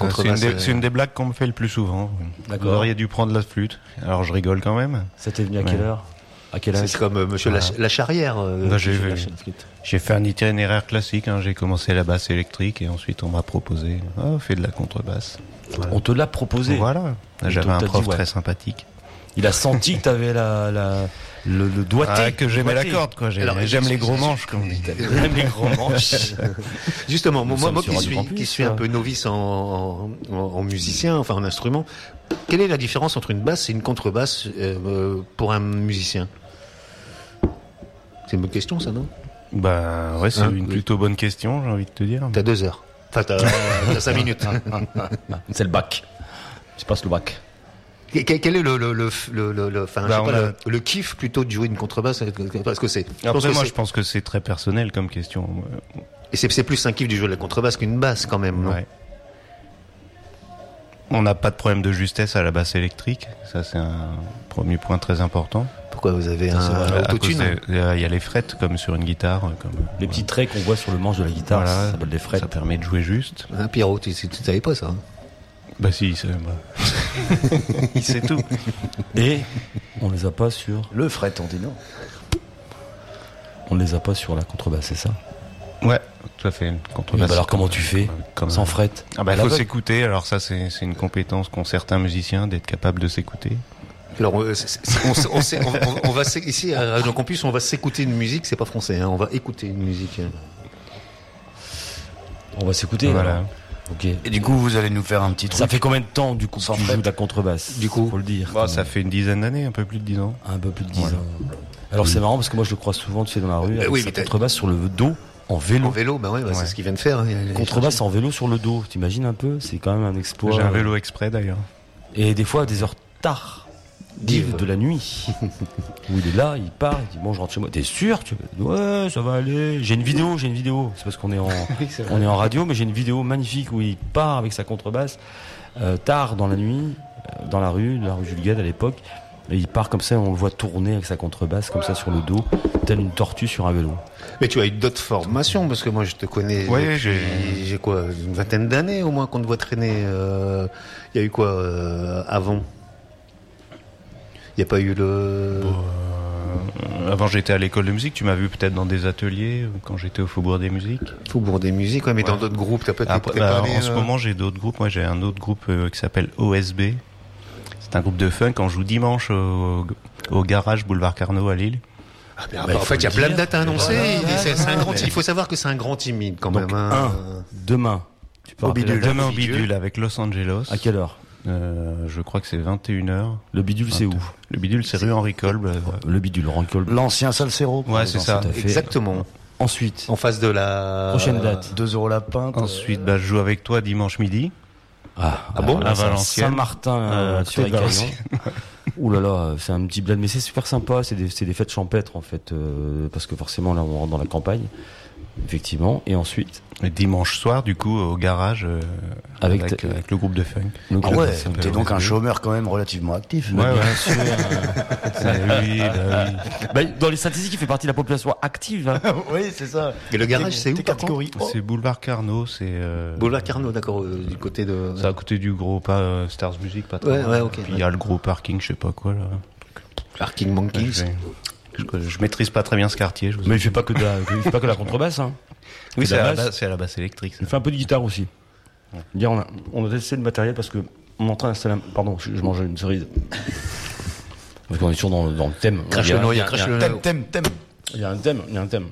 contrebasse. C'est une des blagues qu'on me fait le plus souvent. D'accord. Vous auriez dû prendre la flûte. Alors je rigole quand même. Ça t'est venu à quelle heure? À quel âge? C'est comme Monsieur la Charrière. J'ai fait un itinéraire classique. J'ai commencé la basse électrique et ensuite on m'a proposé fais de la contrebasse. Voilà. On te l'a proposé. Voilà. J'avais un prof très sympathique. Il a senti que t'avais le doigté. Que j'aimais la corde, quoi. J'aime les gros manches, comme on dit. J'aime les gros manches. Justement, moi qui suis un peu novice en musicien, enfin en instrument, quelle est la différence entre une basse et une contrebasse pour un musicien? C'est une bonne question, ça, non? Bah ouais, c'est une plutôt bonne question, j'ai envie de te dire. T'as 2 heures. Enfin, t'as 5 minutes. C'est le bac. Je passe le bac. Quel est le kiff plutôt de jouer une contrebasse? Parce que c'est. Après, moi, je pense que c'est très personnel comme question. Et c'est plus un kiff du jeu de la contrebasse qu'une basse, quand même, non? Ouais. On n'a pas de problème de justesse à la basse électrique. Ça, c'est un premier point très important. Pourquoi vous avez un autotune? Il y a les frettes, comme sur une guitare. Les petits traits qu'on voit sur le manche de la guitare, voilà, ça s'appelle des frettes. Ça permet de jouer juste. Pierrot, tu savais pas ça, hein? Bah si, il sait tout. Et on les a pas sur... Le fret, on dit non. On les a pas sur la contrebasse, c'est ça? Ouais, tout à fait. Contrebasse. Alors comment tu fais sans fret? Il faut s'écouter. Alors ça, c'est une compétence qu'ont certains musiciens, d'être capable de s'écouter. Alors, on va ici à Radio Campus, on va s'écouter une musique. C'est pas français, hein, on va écouter une musique. On va s'écouter. Voilà. Alors. Ok. Et du coup, vous allez nous faire un petit truc. Ça fait combien de temps, du coup, que tu joues de la contrebasse? Du coup, faut le dire. Ça fait une dizaine d'années, un peu plus de 10 ans. Un peu plus de 10 ans. Alors c'est marrant parce que moi je le crois souvent, tu sais, dans la rue, avec sa contrebasse sur le dos, en vélo. En vélo, c'est ce qu'il vient de faire. Contrebasse en vélo sur le dos, t'imagines un peu? C'est quand même un exploit. J'ai un vélo exprès d'ailleurs. Et des fois à des heures tard, de la nuit, où il est là, il part, il dit bon, je rentre chez moi. T'es sûr? Ouais, ça va aller. J'ai une vidéo. C'est parce qu'on est en radio, mais j'ai une vidéo magnifique où il part avec sa contrebasse tard dans la nuit, dans la rue Jules Guesde à l'époque. Et il part comme ça, on le voit tourner avec sa contrebasse comme ça sur le dos, tel une tortue sur un vélo. Mais tu as eu d'autres formations, parce que moi je te connais. Oui, j'ai quoi, une vingtaine d'années au moins qu'on te voit traîner. Il y a eu quoi avant? Il n'y a pas eu le... Avant j'étais à l'école de musique, tu m'as vu peut-être dans des ateliers quand j'étais au Faubourg des Musiques. Faubourg des Musiques, mais dans d'autres groupes, t'as peut-être préparé... En ce moment j'ai d'autres groupes, moi j'ai un autre groupe qui s'appelle OSB. C'est un groupe de funk, on joue dimanche au garage Boulevard Carnot à Lille. En fait, il y a plein de dates à annoncer. Il faut savoir que c'est un grand timide quand même. Demain. Demain au Bidule avec Los Angeles. À quelle heure? Je crois que c'est 21h. Le Bidule, c'est où? Le Bidule, c'est rue Henri Kolb. Le Bidule, Henri Kolb. L'ancien Salsero. Ouais, c'est ça. Exactement. Ensuite. En face de la... Prochaine date. 2 € la pinte. Ensuite, je joue avec toi dimanche midi. Ah bon? À Valenciennes. Saint-Martin, sur les Carillons. Ouh là là, c'est un petit bled, mais c'est super sympa. C'est des fêtes champêtres en fait, parce que forcément là on rentre dans la campagne, effectivement. Et ensuite, dimanche soir, du coup, au garage avec le groupe de funk. T'es donc un chômeur quand même relativement actif. Ouais, bien sûr. Oui. Dans les statistiques, il fait partie de la population active. Hein. Oui, c'est ça. Et le garage, c'est où? Catégorie. C'est Boulevard Carnot, c'est. Boulevard Carnot, d'accord, du côté de. C'est à côté du gros Stars Music, pas trop. Ouais, ok. Puis il y a le gros parking, je sais pas quoi là. Parking Monkeys. Je maîtrise pas très bien ce quartier. Mais il fait pas que de la contrebasse. Hein. Oui, c'est à la basse électrique. Il fait un peu de guitare aussi. Hier, on a testé le matériel parce que on est en train d'installer. Pardon, je mange une cerise. Parce qu'on est toujours dans le thème. Crache le noyau, crache le noyau. Thème. Il y a un thème.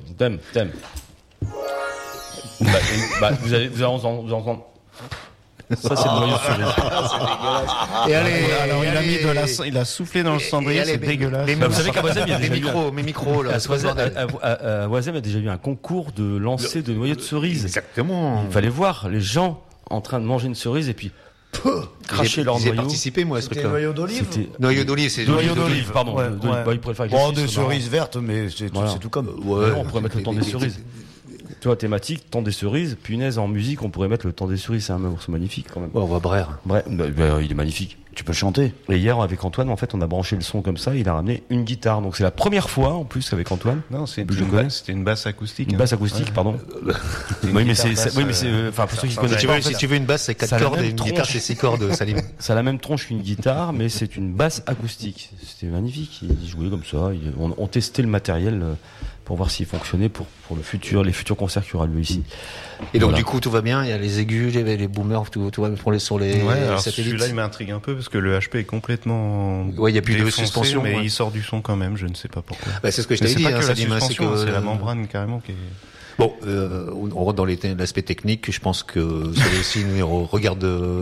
Vous allez entendre. Ça, c'est le noyau de cerise. Et allez, alors il a soufflé dans le cendrier, c'est dégueulasse. Vous savez qu'à Wazem, il y a mes micros, là. À Wazem, il y a déjà eu un concours de lancer de noyaux de cerise. Exactement. Il fallait voir les gens en train de manger une cerise et puis cracher leur noyau. J'ai participé, moi, à ce truc-là. Noyau d'olive? Noyau d'olive, c'est noyau d'olive, pardon. Bon, des cerises vertes, mais c'est tout comme. On pourrait mettre le temps des cerises. Tu vois, thématique, temps des cerises. Punaise, en musique, on pourrait mettre le temps des cerises. C'est un morceau magnifique quand même. On va Brère. Bref, il est magnifique. Tu peux chanter. Et hier, avec Antoine, en fait, on a branché le son comme ça. Il a ramené une guitare. Donc c'est la première fois, en plus, avec Antoine. Non, c'était une basse acoustique. Une basse acoustique, pardon. Oui, mais c'est, enfin, pour ceux qui connaissent pas. Si tu veux une basse, c'est 4 cordes et une guitare, c'est 6 cordes, Salim. Ça a la même tronche qu'une guitare, mais c'est une basse acoustique. C'était magnifique. Il jouait comme ça. On testait le matériel pour voir s'il fonctionnait pour le futur, les futurs concerts qu'il y aura lieu ici. Et donc, du coup, tout va bien. Il y a les aigus, les boomers, tout va pour sur les satellites. Celui-là, il m'intrigue un peu parce que le HP est complètement. Ouais, il y a plus de suspension, mais il sort du son quand même. Je ne sais pas pourquoi. Bah, c'est ce que je t'avais dit. C'est la membrane carrément qui est. Bon, on rentre dans l'aspect technique. Je pense que celui-ci ne regarde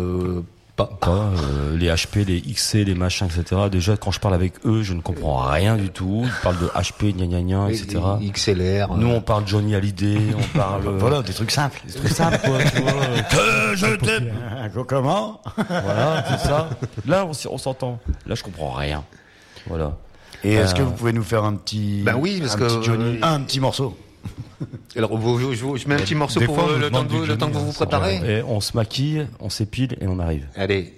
pas. Les HP, les XC, les machins, etc. Déjà, quand je parle avec eux, je ne comprends rien du tout. Ils parlent de HP, etc. XLR. Nous, on parle Johnny Hallyday, on parle. Voilà, des trucs simples. Des trucs simples, quoi, tu vois. Que je t'aime. Comment? Voilà, c'est ça. Là, on s'entend. Là, je comprends rien. Voilà. Et est-ce que vous pouvez nous faire un petit. Ben oui, parce que. Johnny, un petit morceau. Alors, je mets un petit morceau pour le temps que vous vous préparez. Et on se maquille, on s'épile et on arrive. Allez.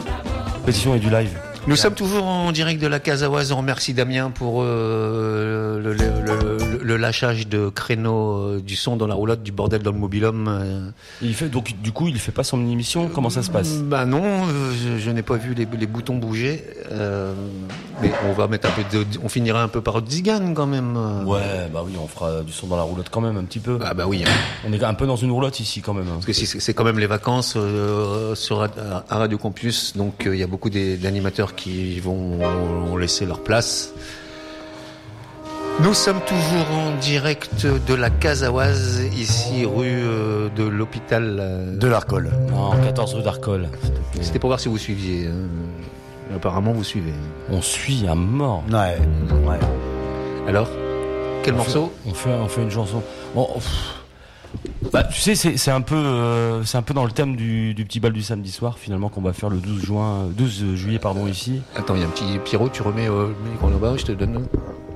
Et du live. Nous sommes toujours en direct de la Casaoise. On remercie Damien pour le lâchage de créneaux du son dans la roulotte, du bordel dans le mobil-homme. Il fait donc du coup il fait pas son émission. Comment ça se passe? Bah non, je n'ai pas vu les boutons bouger. Mais on va mettre un peu on finira un peu par Zigane quand même. Ouais, bah oui, on fera du son dans la roulotte quand même un petit peu. Ah bah oui. On est un peu dans une roulotte ici quand même. Parce que c'est quand même les vacances à Radio Campus, donc il y a beaucoup d'animateurs qui vont laisser leur place. Nous sommes toujours en direct de la Casaoise, ici rue de l'hôpital de l'Arcole. Non, 14 rue d'Arcole. C'était pour voir si vous suiviez. Apparemment, vous suivez. On suit à mort. Ouais. Alors, quel morceau? On fait une chanson. Bon, bah, tu sais, c'est un peu dans le thème du petit bal du samedi soir finalement qu'on va faire le 12 juillet ici. Attends, il y a un petit Pierrot, tu remets le micro là-bas, je te donne.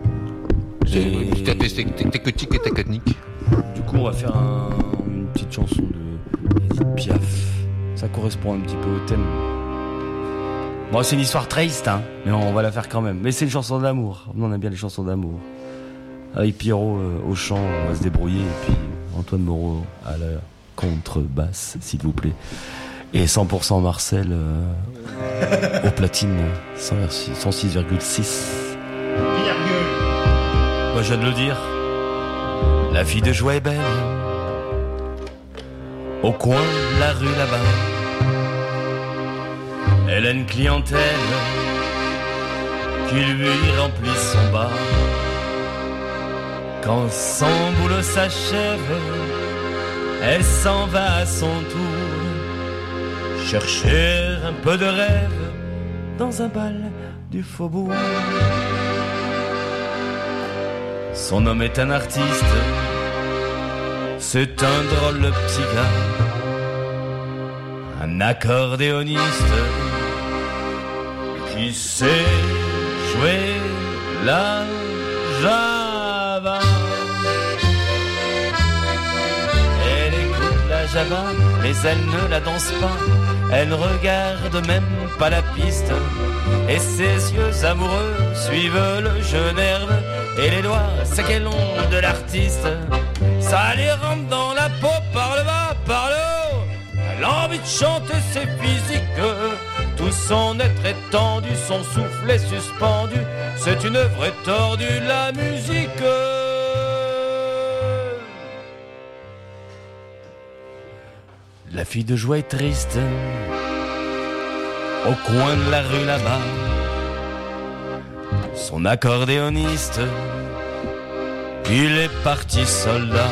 Technique et technique. Du coup, on va faire une petite chanson de Edith Piaf. Ça correspond un petit peu au thème. Bon, c'est une histoire triste, hein, mais on va la faire quand même. Mais c'est une chanson d'amour. Nous, on aime bien les chansons d'amour. Avec Pierrot au chant, on va se débrouiller. Et puis Antoine Moreau à la contrebasse, s'il vous plaît. Et 100% Marcel au platine, 106,6. Moi, je viens de le dire. La fille de joie est belle. Au coin de la rue là-bas. Elle a une clientèle qui lui remplit son bar. Quand son boulot s'achève, elle s'en va à son tour chercher un peu de rêve dans un bal du faubourg. Son homme est un artiste, c'est un drôle de petit gars, un accordéoniste qui sait jouer la java. Elle écoute la java, mais elle ne la danse pas. Elle ne regarde même pas la piste. Et ses yeux amoureux suivent le jeu nerveux et les doigts secs et longs de l'artiste. Ça les rentre dans la peau par le bas, par le haut. Elle a envie de chanter ses physiques. Tout son être est tendu, son souffle est suspendu. C'est une œuvre étordue, la musique. La fille de joie est triste. Au coin de la rue là-bas, son accordéoniste, il est parti soldat.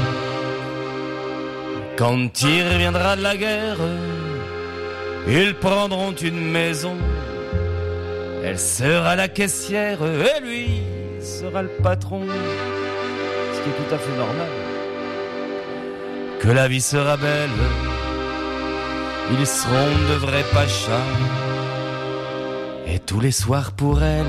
Quand il reviendra de la guerre, ils prendront une maison. Elle sera la caissière et lui sera le patron. Ce qui est tout à fait normal. Que la vie sera belle, ils seront de vrais pachas. Et tous les soirs pour elle,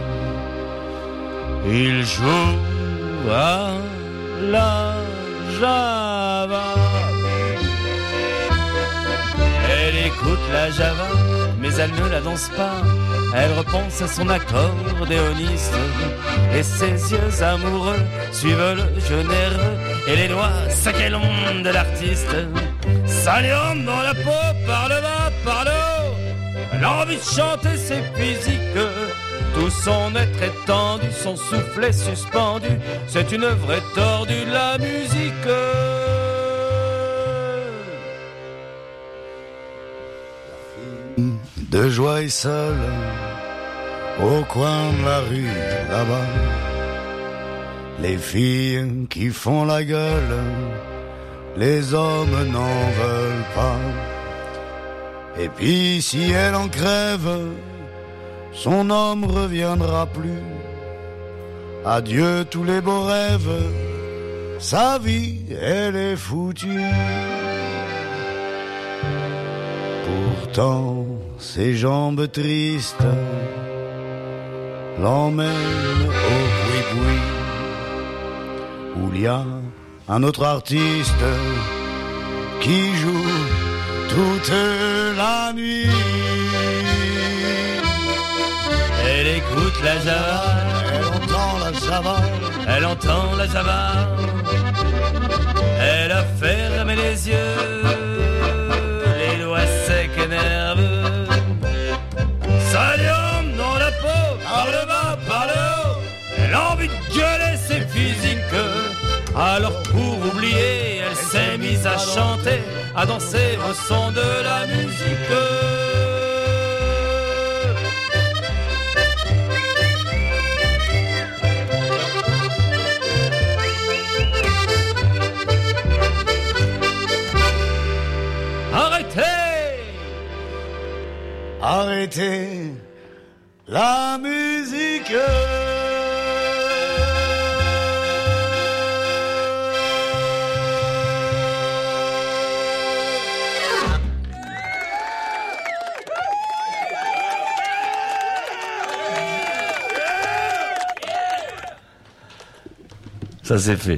ils jouent à la java. Elle écoute la java, mais elle ne la danse pas. Elle repense à son accordéoniste. Et ses yeux amoureux suivent le jeu nerveux et les doigts secs et longs de l'artiste. Ça lui rentre dans la peau par le bas, par le haut. Elle a envie de chanter ses physiques. Tout son être est tendu, son souffle est suspendu. C'est une œuvre étordue, la musique. De joie et seule, au coin de la rue là-bas, les filles qui font la gueule, les hommes n'en veulent pas. Et puis si elle en crève, son homme reviendra plus. Adieu tous les beaux rêves, sa vie elle est foutue. Pourtant ses jambes tristes l'emmènent au boui-boui, où il y a un autre artiste qui joue toute la nuit. Elle écoute la java, elle entend la java, là-bas. Elle entend la java. Elle a fermé les yeux, les doigts secs et nerveux. Ça lui emmené dans la peau, par le bas, par le haut. Elle a envie de gueuler, c'est physique. Alors pour oublier, elle s'est mise à chanter, à danser au son de la musique. Arrêtez la musique. Ça c'est fait.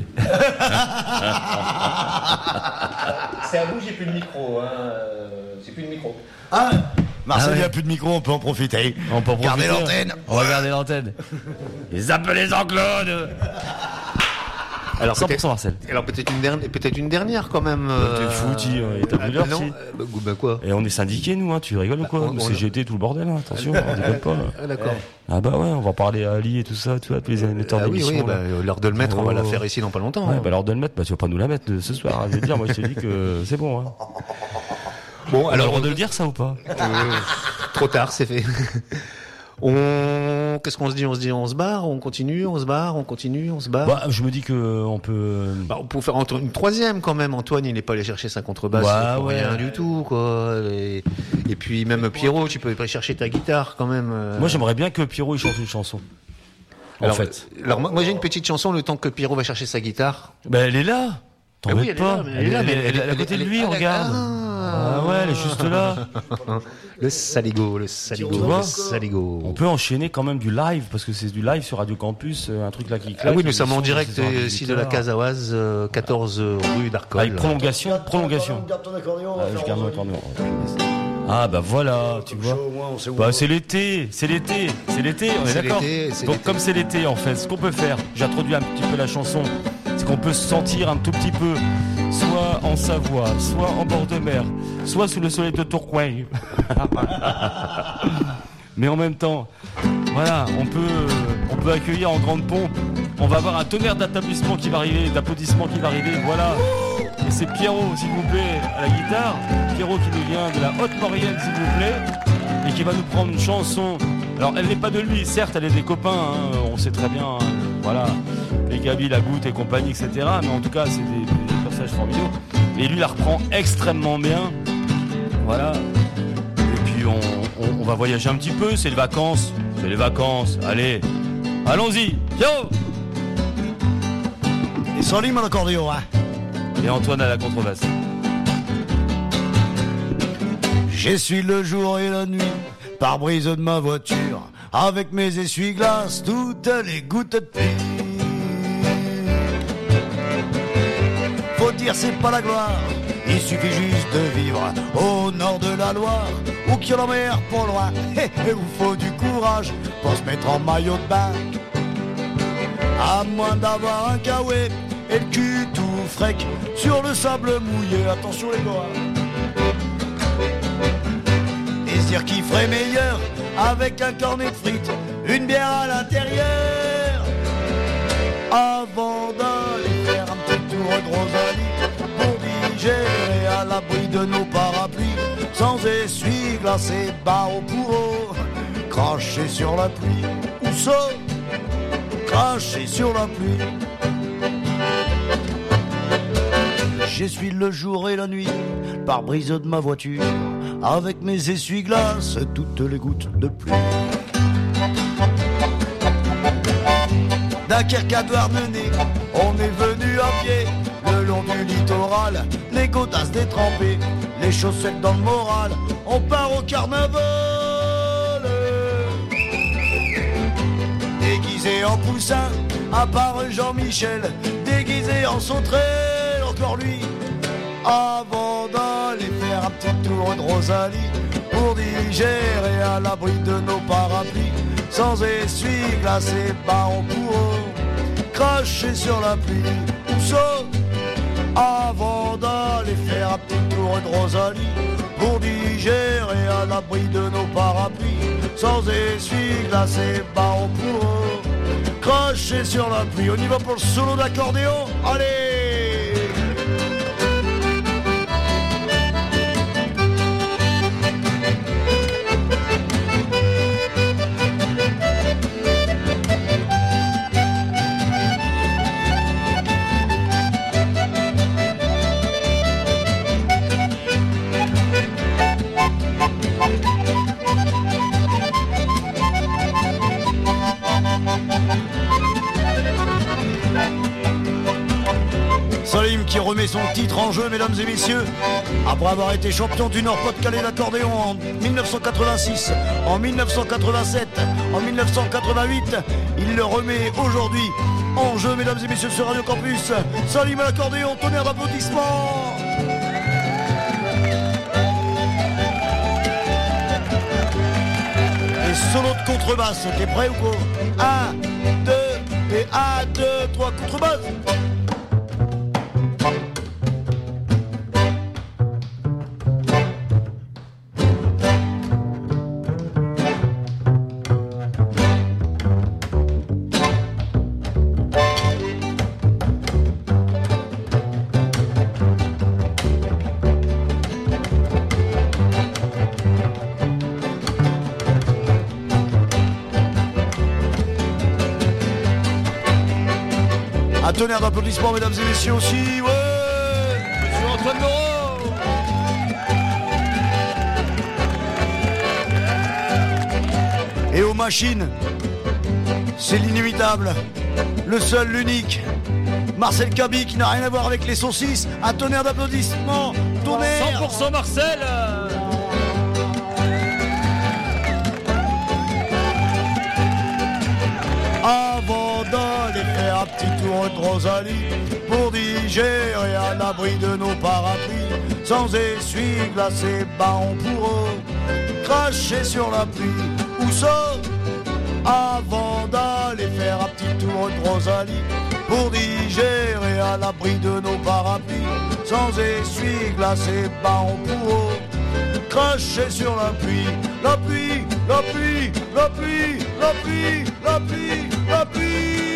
C'est à vous, j'ai plus de micro. J'ai plus de micro. Ah, Marcel, il n'y ouais. a plus de micro, on peut en profiter. On peut en Gardez profiter, l'antenne. On va garder l'antenne. Ils appellent Jean-Claude. Alors 100% Marcel. Alors peut-être une dernière quand même. T'es foutu, t'as vu l'heure, non, si. bah quoi. Et on est syndiqués nous, hein, tu rigoles ou quoi? on- CGT, tout le bordel, hein, attention, on déconne pas. Ah, d'accord. Ah bah ouais, on va parler à Ali et tout ça, tu vois, tous les animateurs Ah oui, d'émission. oui, là. l'heure de le mettre, on va la Oh. faire ici dans pas longtemps. Ouais, hein. bah l'heure de le mettre, bah tu vas pas nous la mettre ce soir, hein, je veux dire, moi je te dis que c'est bon. Hein. Bon, Alors, alors on de le dire ça ou pas? trop tard, c'est fait. Qu'est-ce qu'on se dit? On se dit, on se barre, on continue, on se barre, on continue, on se barre. Bah, je me dis que on peut. Bah, on peut faire une troisième quand même. Antoine, il n'est pas allé chercher sa contrebasse Ouais, pour ouais. rien du tout, quoi. Et puis même Pierrot, tu peux aller chercher ta guitare quand même. Moi j'aimerais bien que Pierrot il chante une chanson. En fait. Alors moi j'ai une petite chanson le temps que Pierrot va chercher sa guitare. Bah elle est là. T'en Oui, veux elle est pas. là, mais elle est là, mais elle est à côté de lui, regarde. Ah ouais, elle est juste là. Le saligo, le saligo, Tu vois le saligo. On peut enchaîner quand même du live parce que c'est du live sur Radio Campus, un truc là qui claque. Ah oui, nous sommes en l'émission, direct c'est sur ici de la 18h. Casaoise, 14 rue d'Arcole. Avec prolongation. Garde ton accordéon, on va Ah, je faire garde mon un- accordéon. Ah bah voilà, tu vois. Au moins, on sait où on Bah va. c'est l'été, c'est l'été, c'est l'été, on est C'est d'accord. l'été, c'est Donc l'été. comme c'est l'été en fait, ce qu'on peut faire, j'introduis un petit peu la chanson, c'est qu'on peut se sentir un tout petit peu, soit en Savoie, soit en bord de mer, soit sous le soleil de Tourcoing. Mais en même temps, voilà, on peut accueillir en grande pompe. On va avoir un tonnerre d'applaudissements qui va arriver, voilà. Et c'est Pierrot, s'il vous plaît, à la guitare. Pierrot qui nous vient de la Haute-Maurienne, s'il vous plaît. Et qui va nous prendre une chanson. Alors, elle n'est pas de lui, certes, elle est des copains, hein, on sait très bien, hein, voilà. Les Gabi, la Goutte et compagnie, etc. Mais en tout cas, c'est des personnages formidables. Et lui, la reprend extrêmement bien. Voilà. Et puis, on va voyager un petit peu, c'est les vacances. Allez, allons-y, Pierrot. Et sans lui, mon accordéon, hein. Et Antoine à la contrebasse. J'essuie le jour et la nuit, pare-brise de ma voiture, avec mes essuie-glaces, toutes les gouttes de pluie. Faut dire c'est pas la gloire, il suffit juste de vivre au nord de la Loire, ou qu'il y a la mer pas loin, et où faut du courage pour se mettre en maillot de bain. À moins d'avoir un caouet et le cul tout frec sur le sable mouillé, attention les gars. Et se dire qu'il ferait meilleur avec un cornet de frites, une bière à l'intérieur, avant d'aller faire un petit tour de Rosalie pour digérer à l'abri de nos parapluies, sans essuie-glace et barreaux pour eau, cracher sur la pluie, ou ça, cracher sur la pluie. J'essuie le jour et la nuit, pare-brise de ma voiture, avec mes essuie-glaces, toutes les gouttes de pluie. Dunkerque à Douarnenez, on est venu à pied, le long du littoral, les godasses détrempées, les chaussettes dans le moral, on part au carnaval. Déguisé en poussin, à part Jean-Michel, déguisé en sauterelle, encore lui. Avant d'aller faire un petit tour de Rosalie, pour digérer à l'abri de nos parapluies, sans essuie-glace et barreaux pour eux, cracher sur la pluie, ou ça, avant d'aller faire un petit tour de Rosalie, pour digérer à l'abri de nos parapluies, sans essuie-glace et baron pour eux, cracher sur la pluie. On y va pour le solo d'accordéon, allez! Salim qui remet son titre en jeu, mesdames et messieurs, après avoir été champion du Nord-Pas-de-Calais d'accordéon en 1986, en 1987, en 1988, il le remet aujourd'hui en jeu, mesdames et messieurs, sur Radio Campus. Salim à l'accordéon, tonnerre d'applaudissements. Et solo de contrebasse, t'es prêt ou quoi? 1, 2, et 1, 2, 3, contrebasse. Un tonnerre d'applaudissements, mesdames et messieurs, aussi, ouais, Monsieur Antoine Moreau. Et aux machines, c'est l'inimitable, le seul, l'unique, Marcel Cabi, qui n'a rien à voir avec les saucisses. Un tonnerre d'applaudissements, tonnerre. 100% Marcel. Avant d'aller faire un petit tour de Rosalie, pour digérer à l'abri de nos parapluies, sans essuie-glace et baron pour eux, cracher sur la pluie, où ça, avant d'aller faire un petit tour de Rosalie, pour digérer à l'abri de nos parapluies, sans essuie-glace et baron pour eux, cracher sur la pluie, la pluie, la pluie, la pluie, la pluie, la pluie, la pluie.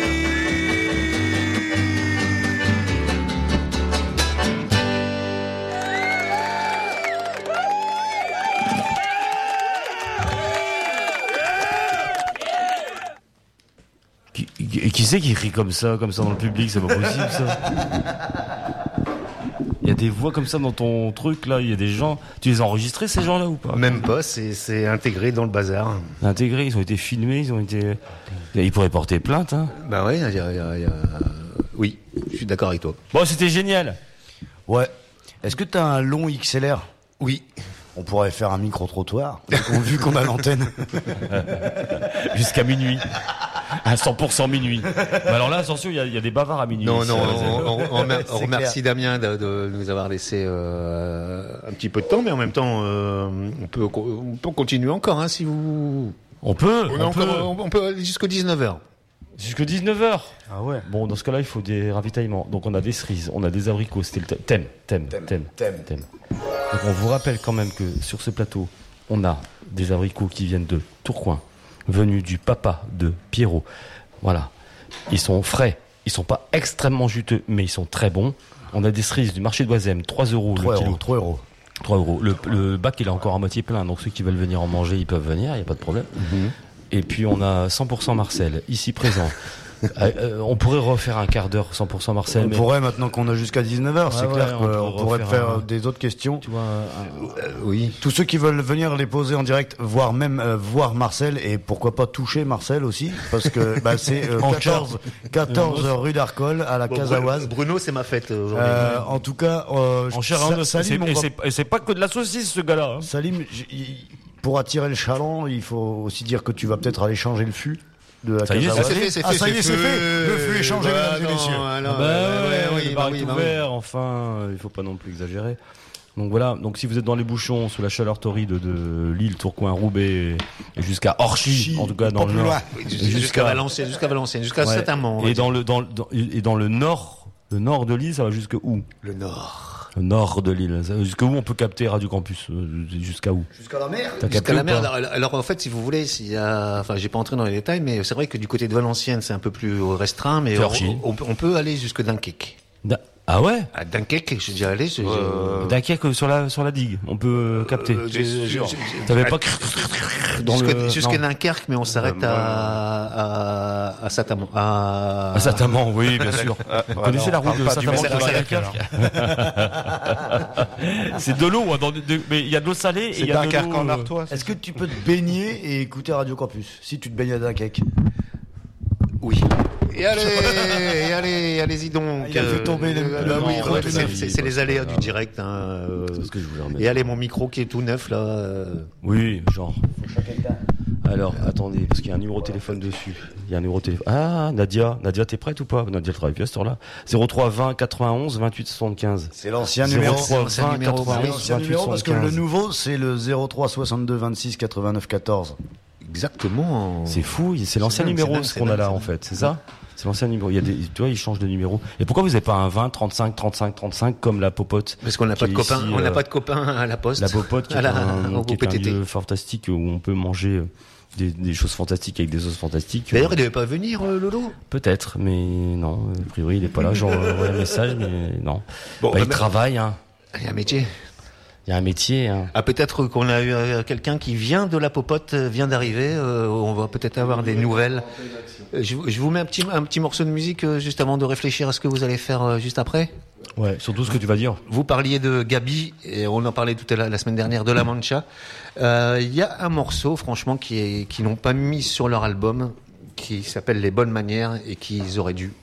Qui c'est qui rit comme ça dans le public? C'est pas possible ça. Il y a des voix comme ça dans ton truc là, il y a des gens. Tu les as enregistrés ces gens-là ou pas? Même pas, c'est intégré dans le bazar. Intégrés, ils ont été filmés, ils ont été. Ils pourraient porter plainte, hein. Bah ouais, oui, je suis d'accord avec toi. Bon, c'était génial. Ouais. Est-ce que t'as un long XLR? Oui. On pourrait faire un micro-trottoir, vu qu'on a l'antenne. Jusqu'à minuit. À 100% minuit. Mais alors là, attention, il y a des bavards à minuit. Non, on remercie Damien de nous avoir laissé un petit peu de temps, mais en même temps, on peut continuer encore, hein, si vous... On peut aller jusqu'au 19h. Jusqu'à 19h. Ah ouais. Bon, dans ce cas-là, il faut des ravitaillements. Donc on a des cerises, on a des abricots, c'était le thème. Donc on vous rappelle quand même que sur ce plateau, on a des abricots qui viennent de Tourcoing, venus du papa de Pierrot. Voilà. Ils sont frais, ils sont pas extrêmement juteux, mais ils sont très bons. On a des cerises du marché de Oisem, 3 euros le kilo. 3 euros. 3 euros. Le bac, il est encore à moitié plein, donc ceux qui veulent venir en manger, ils peuvent venir, il n'y a pas de problème. Mm-hmm. Et puis on a 100% Marcel, ici présent. On pourrait refaire un quart d'heure 100% Marcel. On pourrait, maintenant qu'on a jusqu'à 19h, c'est clair qu'on pourrait faire des autres questions. Tu vois, oui. Tous ceux qui veulent venir les poser en direct, voire même voir Marcel, et pourquoi pas toucher Marcel aussi, parce que c'est 14 rue d'Arcol à la Casaoise. Bruno, c'est ma fête aujourd'hui. En tout cas, Salim, et c'est pas que de la saucisse ce gars-là. Hein. Salim, pour attirer le chaland, il faut aussi dire que tu vas peut-être aller changer le fût. De la ça y est, c'est fait. Le fût est changé, mesdames et messieurs. Le bar est ouvert, enfin, il faut pas non plus exagérer. Donc voilà, donc si vous êtes dans les bouchons sous la chaleur torride de Lille, Tourcoing, Roubaix et jusqu'à Orchy, en tout cas dans le nord, jusqu'à Valenciennes, jusqu'à Saint-Amand. Et dans le nord de Lille, ça va jusqu'à où? Le nord. Le nord de Lille, jusqu'à où on peut capter Radio Campus? Jusqu'à où? Jusqu'à la mer. Jusqu'à la mer. Alors en fait, si vous voulez, j'ai pas entré dans les détails, mais c'est vrai que du côté de Valenciennes, c'est un peu plus restreint, mais on peut aller jusque Dunkerque. Ah ouais? À Dunkerque, je suis déjà allé. Dunkerque sur la digue, on peut capter. T'avais pas jusqu'à Dunkerque, mais on s'arrête à Saint-Amand. À Saint-Amand, oui, bien sûr. Vous connaissez la route de Saint-Amand qui va à Dunkerque? C'est de l'eau, mais il y a de l'eau salée et il y a de l'eau. En Artois. Est-ce que tu peux te baigner et écouter Radio Campus si tu te baignes à Dunkerque? Oui. Et allez-y donc. Il a fait tomber c'est les aléas du direct. C'est ce que je voulais remettre. Et allez, mon micro qui est tout neuf là. Oui, genre. Alors, attendez, parce qu'il y a un numéro de téléphone dessus. Il y a un numéro de téléphone. Ah, Nadia, t'es prête ou pas? Nadia, elle travaille plus à cette heure-là. 03 20 91 28 75. C'est l'ancien numéro. 03 20 91 28 parce que le nouveau, c'est le 03 62 26 89 14. Exactement. C'est fou, c'est l'ancien numéro ce qu'on a là en fait, c'est ça? C'est l'ancien numéro. Il y a tu vois, ils changent de numéro. Et pourquoi vous n'avez pas un 20 35 35 35 comme la Popote? Parce qu'on n'a pas de copains. On n'a pas de copains à la Poste. La Popote qui est un lieu fantastique où on peut manger des choses fantastiques avec des sauces fantastiques. D'ailleurs, il devait pas venir, Lolo? Peut-être, mais non. A priori, il est pas là. J'envoie un message, mais non. Bon, il travaille. Hein. Il y a un métier. Il y a un métier. Hein. Ah, peut-être qu'on a eu quelqu'un qui vient de la Popote, vient d'arriver. On va peut-être avoir des nouvelles. Je vous mets un petit morceau de musique juste avant de réfléchir à ce que vous allez faire juste après. Ouais, surtout ce que tu vas dire. Vous parliez de Gabi, et on en parlait tout à l'heure la semaine dernière, de La Mancha. Il y a un morceau, franchement, qui n'ont pas mis sur leur album, qui s'appelle Les Bonnes Manières, et qu'ils auraient dû.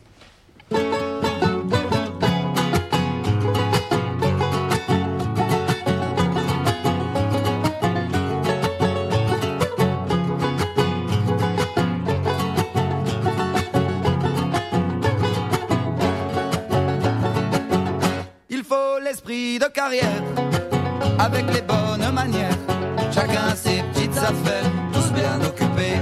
Avec les bonnes manières, chacun ses petites affaires, tous bien occupés.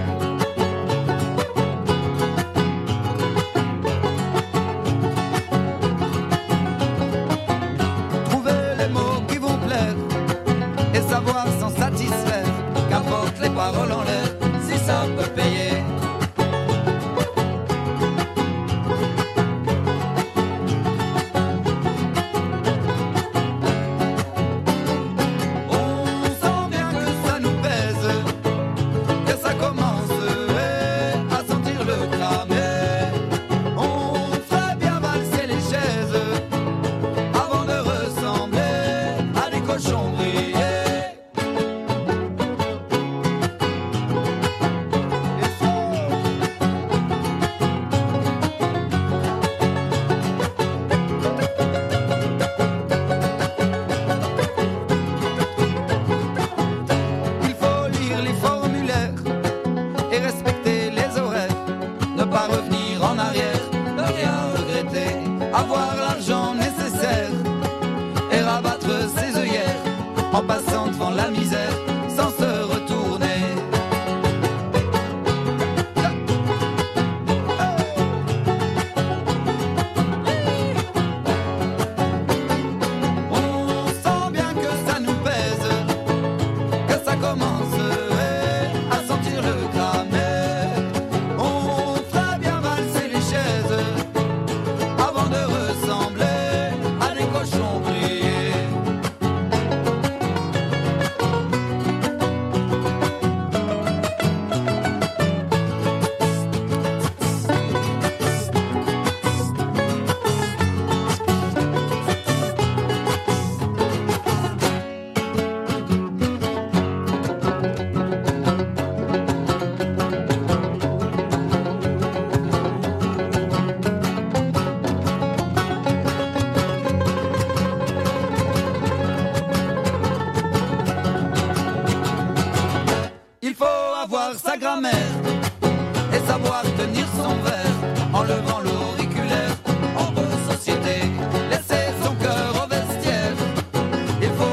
Trouver les mots qui vont plaire et savoir s'en satisfaire, qu'importe les paroles en l'air, si ça peut payer. Il faut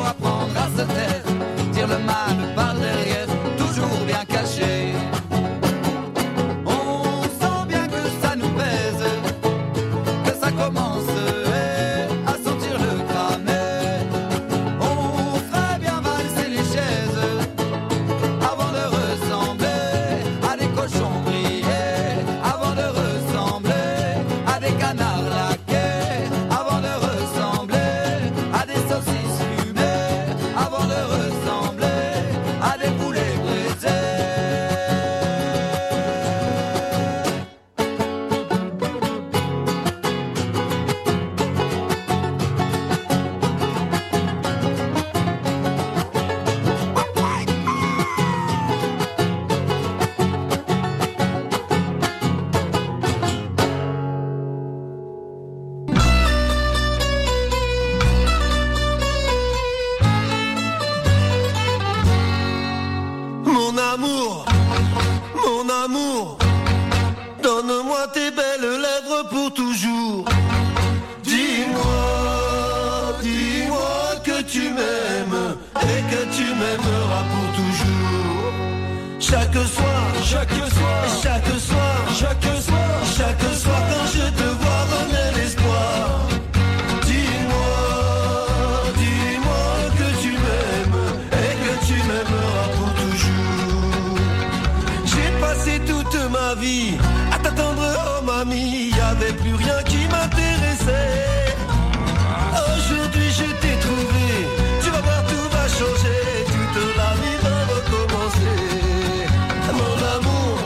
Chaque soir, chaque soir, chaque soir, chaque soir, chaque soir quand je te vois renaît l'espoir. Dis-moi, dis-moi que tu m'aimes et que tu m'aimeras pour toujours. J'ai passé toute ma vie à t'attendre, oh mamie, y avait plus rien qui m'intéressait. Aujourd'hui je t'ai trouvé, tu vas voir tout va changer, toute la vie va recommencer. Mon amour,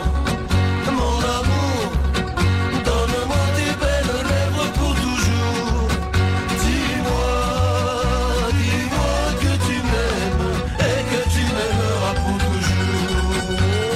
donne-moi tes belles lèvres pour toujours. Dis-moi, dis-moi que tu m'aimes et que tu m'aimeras pour toujours.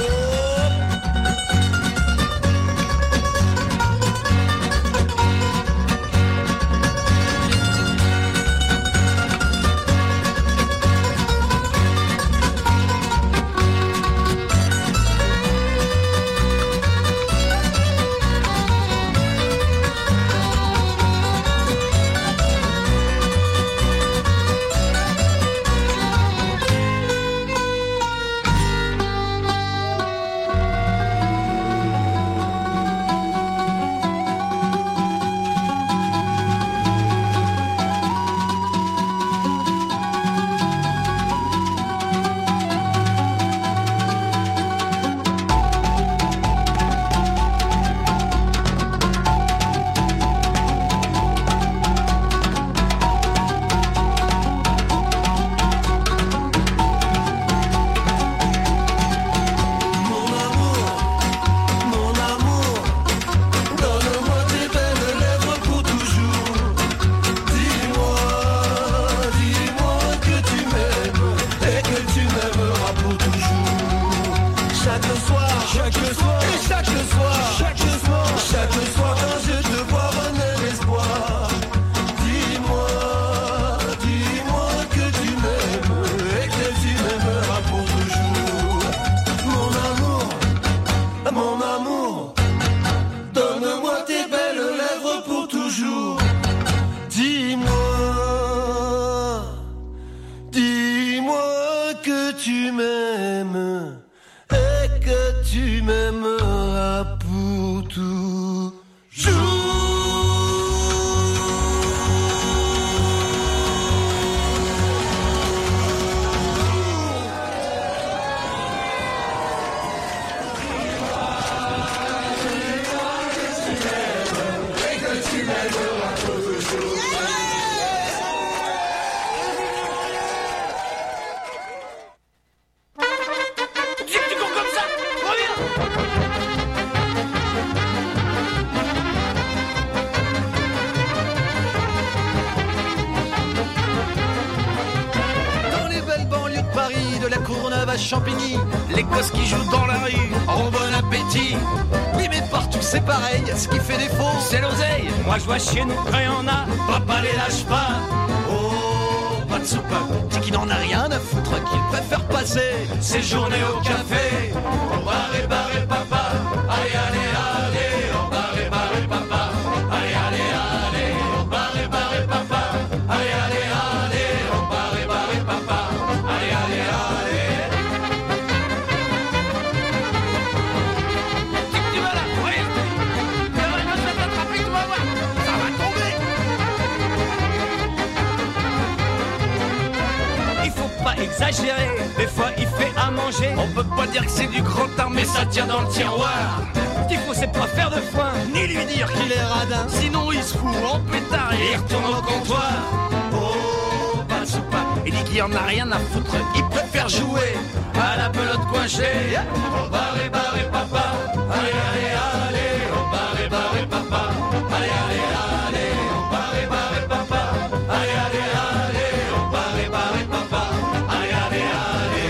à Champigny, les gosses qui jouent dans la rue, en bon appétit. Oui mais partout c'est pareil, ce qui fait défaut c'est l'oseille. Moi je vois chez nous quand y'en a, papa les lâche pas. Oh, pas de soupe, c'est qu'il n'en a rien à foutre, qu'il préfère passer ses journées au café. On barré, barré papa, allez, allez, allez, on barré, barré papa, allez, allez, allez, on barré, barré papa, allez, allez, allez, on barré, barré papa, allez, allez, allez. Tu vas là, oui, mais on va se faire attraper, tu vas voir, ça va tomber. Il faut pas exagérer, des fois il fait à manger. On peut pas dire que c'est du crottin, mais ça tient dans le tiroir. Ce qu'il faut c'est pas faire de foin, ni lui dire qu'il est radin. Sinon il se fout en pétard et il retourne au comptoir. Oh, pas de soupe, il dit qu'il y en a rien à foutre. Il préfère jouer à la pelote coincée. Oh, barré, barré papa, allez, allez, allez. Oh, barré, barré papa, allez, allez, allez. Oh, barré, barré papa, allez, allez, allez. Oh, barré, barré papa, allez, allez, allez.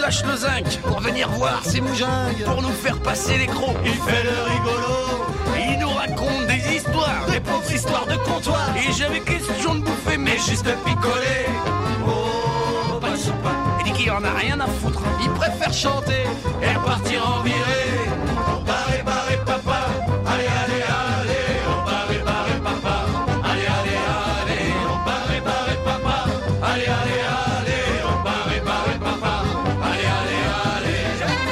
lâche le zinc pour venir voir ces moujingues, pour nous faire passer les crocs. Il fait le rigolo, il nous raconte des histoires, des pauvres histoires de comptoir. Et j'avais question de bouffer, mais juste de picoler. Oh, pas de soupa. Il dit qu'il en a rien à foutre, il préfère chanter et repartir en virée. On barré, barré, papa, allez, allez, allez. On barré, barré, papa, allez, allez, allez. On barré, barré, papa, allez, allez, allez. On barré, barré, papa, allez, allez, allez.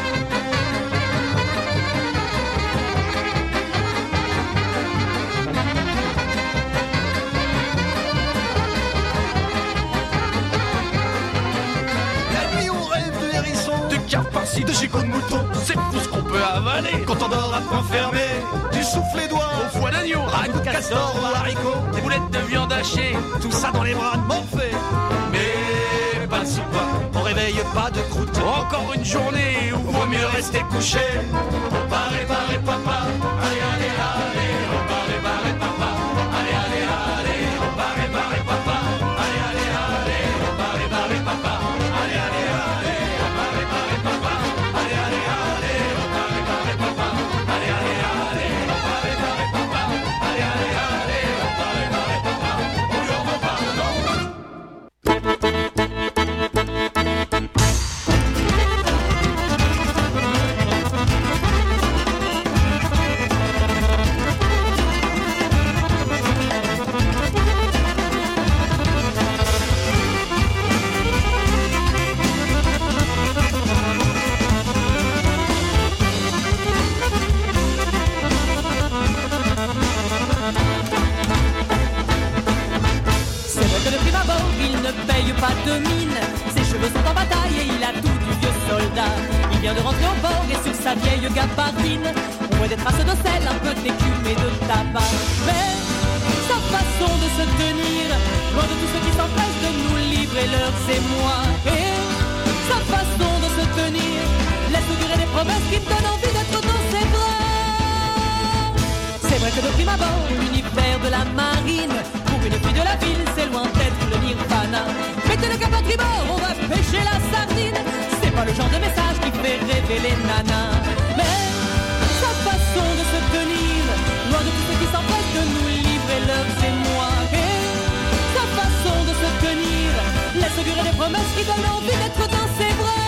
La nuit on rêve de hérissons, de carpes par-ci, de gigots de mouton. C'est tout ce qu'on peut avaler quand on dort à point fermé. Du souffle les doigts au foie d'agneau, ragoût de castor ou haricot, des boulettes de viande hachée, tout ça dans les bras de Morphée. Mais pas de soupa, on réveille pas de croûte. Encore une journée où vaut mieux rester couché. On barré, barré, papa, allez, allez, allez. On barré, barré, papa, allez, allez, allez. On barré, barré, papa, allez, allez, allez. On barré, barré, papa, allez, allez, allez. On barré, barré, papa, allez, allez, allez. On barré, barré, papa, allez, allez, allez. On barré, barré, papa, allez, allez, allez. On barré, barré, papa, on lui en veut pas, non. C'est vrai que de prime abord, il ne paye pas de mine. Ses cheveux sont en bataille et il a tout du vieux soldat. Il vient de rentrer au port et sur sa vieille gabardine, on voit des traces de sel, un peu d'écume et de tabac. Mais sa façon de se tenir, loin de tous ceux qui s'empêchent de nous livrer leurs émois. Et sa façon de se tenir laisse durer des promesses qui me donnent envie d'être dans ses bras. C'est vrai que de prime abord, l'univers de la marine, pour une fille de la ville, c'est loin d'être le nirvana. Mettez le cap à tribord, on va pêcher la sardine. C'est pas le genre de message qui fait rêver les nanas. Mais sa façon de se tenir, loin de tous ceux qui s'empêchent de nous livrer leurs émois. Et sa façon de se tenir laisse durer des promesses qui donnent envie d'être dans ses bras.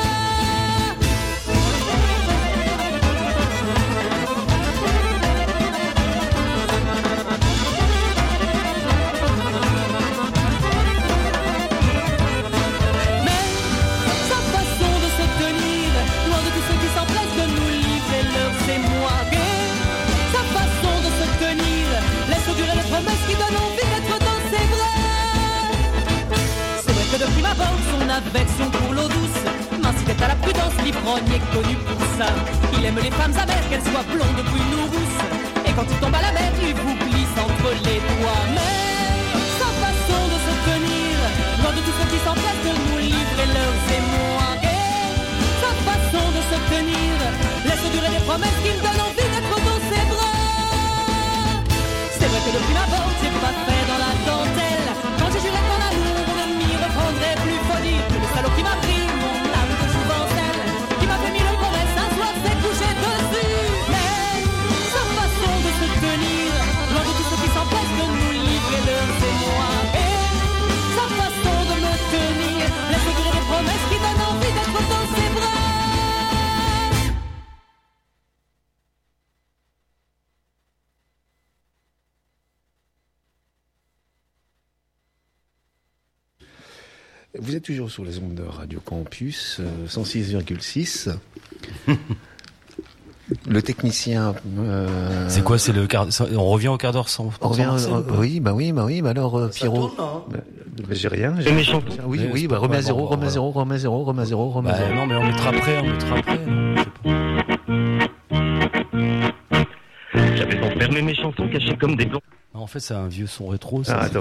Mais sa façon de se tenir, loin de tous ceux qui s'empressent de nous livrer leurs émois. Et sa façon de se tenir laisse durer les promesses qui donnent envie d'être dans ses bras. C'est vrai que de prime abord, son affection pour l'eau douce m'incitait à la prudence, l'ivrogne est connu pour ça. Il aime les femmes amères, qu'elles soient blondes, brunes ou rousses. Et quand il tombe à la mer, il vous glisse entre les doigts. Mais sa façon de se tenir, loin de tous ceux qui s'empressent de nous livrer leurs émois. Et sa façon de se tenir laisse durer des promesses qui me donnent envie d'être dans ses bras. C'est vrai que de prime abord, j'ai pas fait dans la dentelle. Quand j'ai juré qu'en amour, on ne m'y reprendrait plus. Faut dire que le salaud qui m'a pris mon âme de jouvencelle, qui m'a fait mille promesses, un soir s'est couché dessus. Mais sa façon de se tenir, loin de tous ceux qui s'empêchent de nous livrer leurs émois. Et sa façon de me tenir laisse durer des promesses qui donnent envie d'être dans ses bras. Vous êtes toujours sur les ondes de Radio Campus 106,6. Le technicien. C'est quoi, c'est le quart, on revient au quart d'heure sans. On revient. Oui, bah alors Pierrot. J'ai rien. Oui, bah remets à zéro. Non, mais on mettra après. J'avais enfermé mes chansons cachées comme des blancs. Non, en fait, c'est un vieux son rétro. Ça, attends.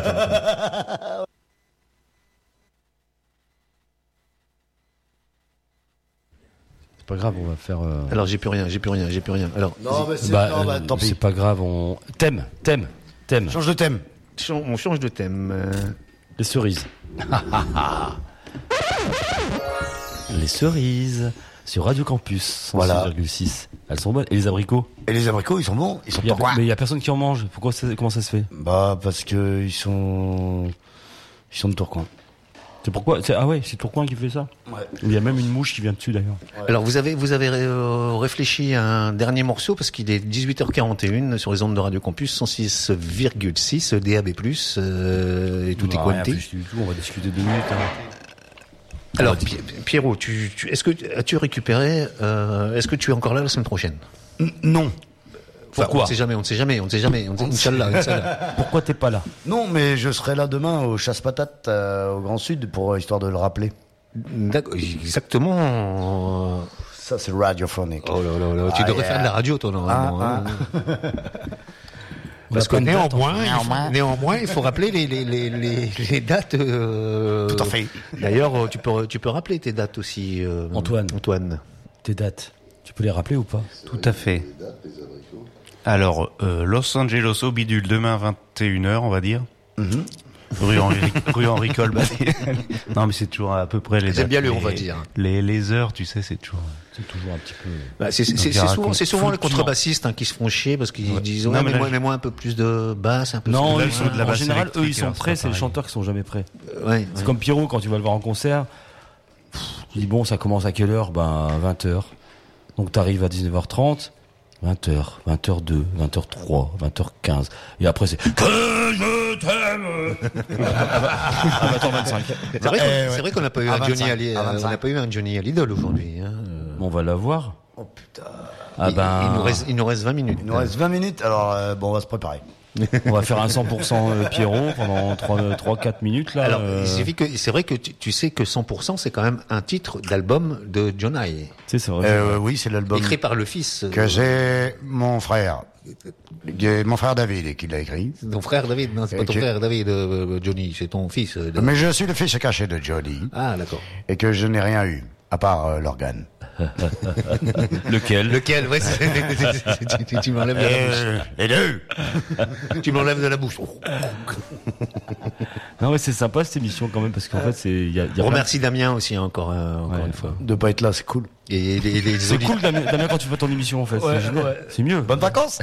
C'est pas grave, on va faire. Alors j'ai plus rien. Alors. Non, mais c'est tant pis. C'est pas grave, on. Thème. Change de thème. On change de thème. Les cerises. Les cerises sur Radio Campus 106,6. Voilà. Elles sont bonnes. Et les abricots? Et les abricots, ils sont bons. Ils sont pourquoi? Mais il y a personne qui en mange. Comment ça se fait? Bah, parce que ils sont de Tourcoing. C'est pourquoi? Ah ouais, c'est Tourcoing qui fait ça. Ouais. Il y a même une mouche qui vient dessus d'ailleurs. Alors vous avez réfléchi à un dernier morceau parce qu'il est 18h41 sur les ondes de Radio Campus 106,6 DAB+, et tout est Rien quanti. plus du tout, on va discuter 2 minutes. Alors Pierrot, est-ce que as-tu récupéré est-ce que tu es encore là la semaine prochaine? Non. Enfin, Pourquoi? On ne sait jamais. Inch'Allah. Pourquoi t'es pas là? Non, mais je serai là demain au Chasse-Patate, au Grand Sud, pour histoire de le rappeler. D'accord, exactement. Ça, c'est radiophonique. Oh là là là, tu devrais faire de la radio, toi, normalement. Ah, Parce que On a plein de dates, néanmoins, il faut rappeler les dates. Tout à fait. D'ailleurs, tu peux rappeler tes dates aussi, Antoine. Tes dates, tu peux les rappeler ou pas? Tout à fait. Alors, Los Angeles au bidule, demain 21h, on va dire. Rue Henri Colbert. Non, mais c'est toujours à peu près les dates. J'aime bien on va dire. Les heures, tu sais, c'est toujours un petit peu. Bah, c'est souvent les contrebassistes qui se font chier parce qu'ils disent Non, mais là, mais moi un peu plus de basse, un peu Non, plus là, ils ils sont sont de la en basse général, électrique, eux, ils sont alors, prêts, c'est c'est les pareil. chanteurs qui sont jamais prêts. Ouais. C'est comme Pierrot, quand tu vas le voir en concert, tu dis bon, ça commence à quelle heure? Ben, 20h. Donc t'arrives à 19h30, 20h, 20h02, 20h03, 20h15. Et après, c'est que je t'aime! À 20h25. C'est vrai qu'on n'a pas eu À un 25, Johnny Hallyday, à 25. on n'a pas eu un Johnny Hallyday aujourd'hui. Hein. On va la voir. Oh putain. Ah ben, il nous reste 20 minutes. Il nous reste 20 minutes, alors bon, on va se préparer. on va faire un 100% Pierrot pendant 3-4 minutes, là. Alors, il suffit que, c'est vrai que tu sais que 100%, c'est quand même un titre d'album de John Hay, Tu sais, c'est vrai. Oui, c'est l'album écrit par le fils. que j'ai mon frère David qui l'a écrit. Ton frère David, non, c'est pas ton Ok. frère David, Johnny, c'est ton fils. Mais je suis le fils caché de Johnny Ah, d'accord. et que je n'ai rien eu à part l'organe. Lequel? Lequel, ouais, tu m'enlèves de la bouche. Les deux. Tu m'enlèves de la bouche. Non, ouais, c'est sympa cette émission quand même, parce qu'en fait, il y a On remercie Damien aussi, encore une fois. De pas être là, c'est cool. Et les C'est cool, Damien, quand tu fais ton émission, en fait. Ouais, c'est génial. ouais. C'est mieux. Bonnes vacances.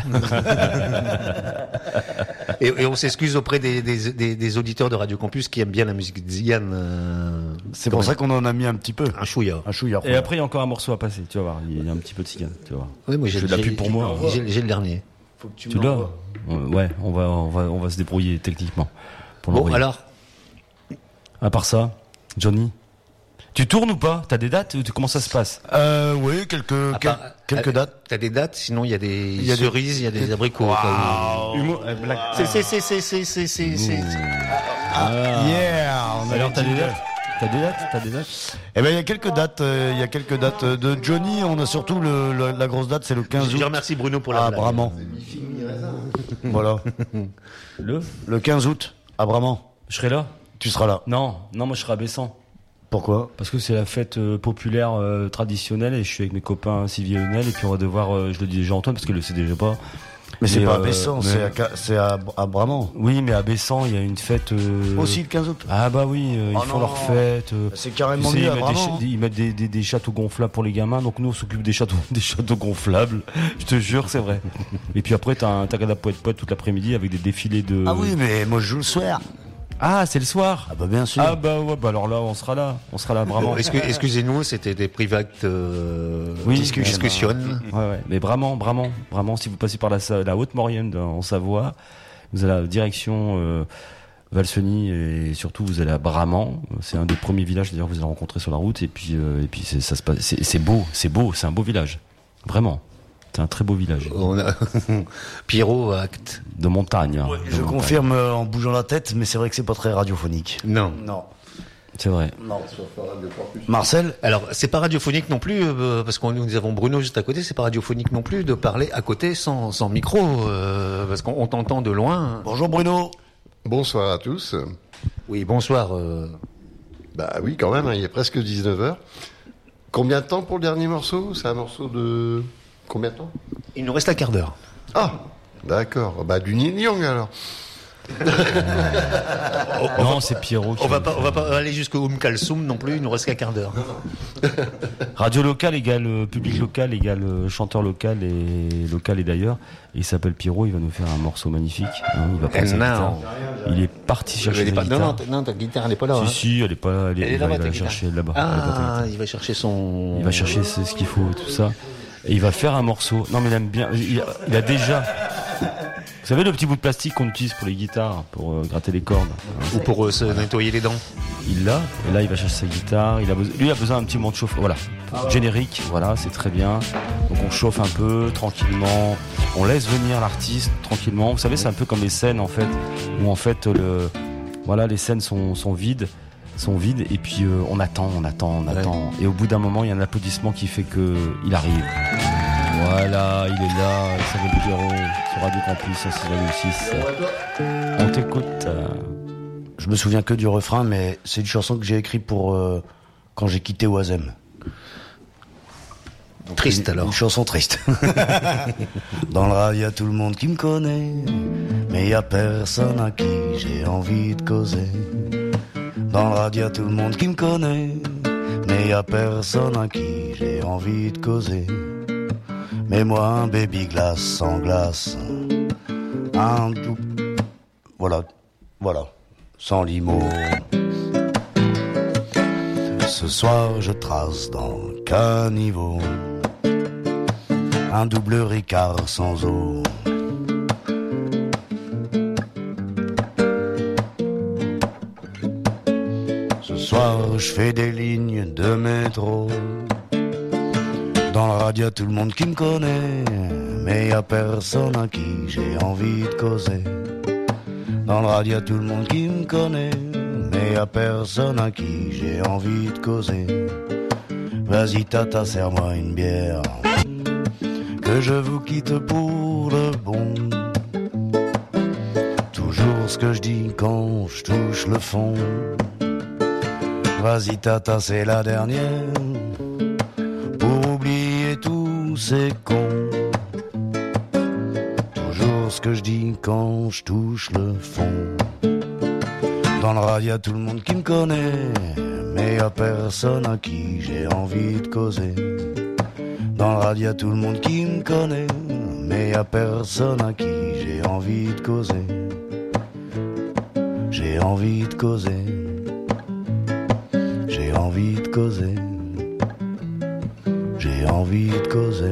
Et on s'excuse auprès des auditeurs de Radio Campus qui aiment bien la musique de Zigane. C'est pour ça qu'on en a mis un petit peu. Un chouïa. Un chouillard. Et après, il y a encore un morceau à passer, tu vas voir. Il y a un petit peu de cigane, tu vas voir. Oui, moi Je fais de la pub pour moi. J'ai le dernier. Faut que Tu l'as? Ouais, on va se débrouiller techniquement. Pour Bon, l'envoyer. alors, À part ça, Johnny, tu tournes ou pas? T'as des dates? Comment ça se passe? Oui, quelques dates. T'as des dates, sinon il y a des y a des- cerises, il y a des abricots. C'est. Yeah. On a Alors, t'as dit- des dates? T'as des dates? Eh ben, il y a quelques dates. Il y a quelques dates de Johnny. On a surtout la grosse date, c'est le 15 août. Je remercie Bruno pour la À blague. Bramant. Voilà. Le 15 août à Bramant. Je serai là? Tu seras là. Non, moi je serai à Bessan. Pourquoi? Parce que c'est la fête populaire traditionnelle et je suis avec mes copains Sylvie et Lionel et puis on va devoir, je le dis déjà à Antoine parce qu'il le sait déjà pas. Mais c'est Mais, pas à Bessan, mais- c'est à Bramant. Oui, mais à Bessan il y a une fête. Aussi le 15 août. Ah bah oui, ils Oh font non. leur fête. C'est carrément Tu sais, mieux à ils mettent Bramant. ils mettent des châteaux gonflables pour les gamins, donc nous on s'occupe des châteaux gonflables. Je te jure, c'est vrai. Et puis après t'as un tagada poète toute l'après-midi avec des défilés de. Ah oui, mais moi je joue le soir. Ah, c'est le soir. Ah bah bien sûr. Ah bah ouais, bah alors là on sera là vraiment. Bon, excusez-nous, c'était des private Oui, discussions. Ouais, mais vraiment, si vous passez par la Haute-Maurienne en Savoie, vous allez à la direction Valseny et surtout vous allez à Bramant. C'est un des premiers villages d'ailleurs que vous allez rencontrer sur la route et puis ça se passe. C'est beau, c'est un beau village, vraiment. C'est un très beau village On a Pierrot acte. de montagne. hein, de Je montagne. confirme en bougeant la tête, mais c'est vrai que c'est pas très radiophonique. Non. Non. C'est vrai. Non. Marcel? Alors, c'est pas radiophonique non plus, parce que nous avons Bruno juste à côté, c'est pas radiophonique non plus de parler à côté sans micro, parce qu'on t'entend de loin. Bonjour Bruno. Bonsoir à tous. Oui, bonsoir. Bah oui, quand même, hein, il est presque 19h. Combien de temps pour le dernier morceau? C'est un morceau de... Combien de temps? Il nous reste un quart d'heure. Ah, d'accord. Bah du Neil Young alors. Non, c'est Pierrot. On va pas aller jusqu'au Kalsoum non plus, il nous reste qu'un quart d'heure. Radio local égale public local égale chanteur local et d'ailleurs. Et il s'appelle Pierrot, il va nous faire un morceau magnifique. Hein, il va prendre sa guitare. Il est parti chercher sa guitare. Non, ta guitare elle est pas là. Si, elle est pas là. Il va la chercher là-bas. Ah, il va chercher son. Il va chercher ce qu'il faut, tout ça. Et il va faire un morceau. Non, mais il aime bien. Il a déjà. Vous savez le petit bout de plastique qu'on utilise pour les guitares, pour gratter les cordes, ou pour se nettoyer les dents. Il l'a. Et là, il va chercher sa guitare. Lui, il a besoin d'un petit moment de chauffe. Voilà. Générique. Voilà, c'est très bien. Donc on chauffe un peu tranquillement. On laisse venir l'artiste tranquillement. Vous savez, c'est un peu comme les scènes en fait, où en fait les scènes sont vides. Et puis on attend. Et au bout d'un moment, il y a un applaudissement qui fait que il arrive. Voilà, il est là, il s'appelle Pierrot sur Radio Campus 6,6. On t'écoute. Je me souviens que du refrain, mais c'est une chanson que j'ai écrite pour quand j'ai quitté Oisem. Triste alors. Une chanson triste. Dans le radio, y a tout le monde qui me connaît, mais y a personne à qui j'ai envie de causer. Dans le radio, y a tout le monde qui me connaît, mais y a personne à qui j'ai envie de causer. Mais moi, un baby glace sans glace, un doux, voilà, sans limo. Ce soir, je trace dans le caniveau un double Ricard sans eau. Ce soir, je fais des lignes de métro. Dans la radio, tout le monde qui me connaît, mais y a personne à qui j'ai envie de causer. Dans la radio, tout le monde qui me connaît, mais y a personne à qui j'ai envie de causer. Vas-y tata, serre-moi une bière, que je vous quitte pour le bon. Toujours ce que je dis quand je touche le fond. Vas-y tata, c'est la dernière, pour oublier tous ces cons. Toujours ce que je dis quand je touche le fond. Dans le radio, y a tout le monde qui me connaît, mais y a personne à qui j'ai envie de causer. Dans le radio, y a tout le monde qui me connaît, mais y a personne à qui j'ai envie de causer. J'ai envie de causer. J'ai envie de causer. J'ai envie de causer.